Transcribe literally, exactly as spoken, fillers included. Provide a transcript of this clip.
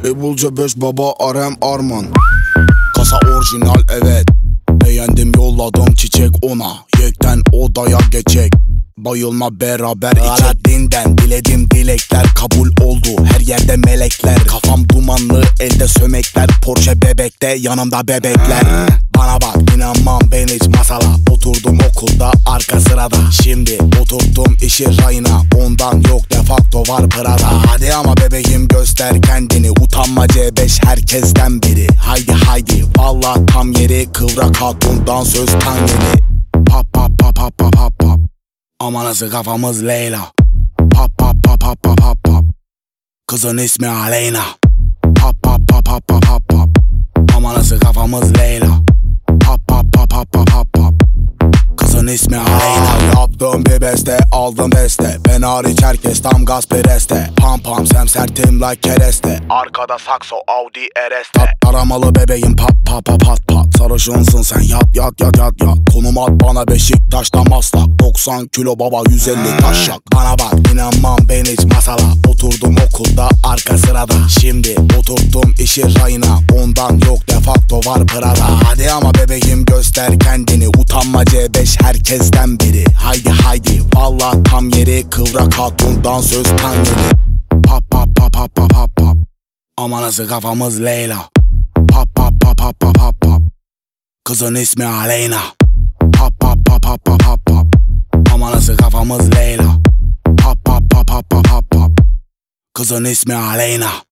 Ebulca beş baba Arem Arman. Kasa orijinal evet. Beğendim yolladım çiçek ona. Yekten odaya geçecek. Bayılma beraber içe dinden. Diledim dilekler kabul oldu. Her yerde melekler. Kafam dumanlı elde sömekler. Porsche bebekte yanımda bebekler. Bana bak inanmam ben hiç masala. Oturdum okulda arka sırada. Şimdi oturttum işi rayına. Ondan yok defakto var Prada. Hadi ama bebeğim göster kendini. Utanma C beş herkesten biri. Haydi haydi valla tam yeri. Kıvrak hatundan söz tan yeni. Pap pap pap pap pap pap pap. Ama nasıl kafamız Leyla. Pap pap pap pap pap pap pap. Kızın ismi Aleyna. Pap pap pap pap pap pap pap. Ama nasıl kafamız Leyla. Pap pap pap pap pap pap pap. Kızın ismi Aleyna. Yaptım bir beste aldım beste. Ben hariç herkes tam gaz pereste. Pam pam semsertim like kereste. Arkada sakso Audi R S'te. Aramalı bebeğim pat pat pat pat pat. Sarışınsın sen yat yat yat yat yat. Konum at bana Beşiktaş'ta Maslak. Doksan kilo baba yüz elli taşak. Bana bak inanmam ben hiç masala. Oturdum okulda arka sırada. Şimdi oturttum işi rayına. Ondan yok defakto var Prada. Hadi ama bebeğim göster kendini. Utanma C beş herkesten biri. Haydi haydi valla tam yeri. Kıvrak hatundan söz tan yeni. Pap pap pap pap pap pap pap. Ama nasıl kafamız Leyla. Pap pap pap pap pap pap pap. Kızın ismi Aleyna. Pap pap pap pap pap pap pap. Ama nasıl kafamız Leyla. Pap pap pap pap pap pap pap. Kızın ismi Aleyna.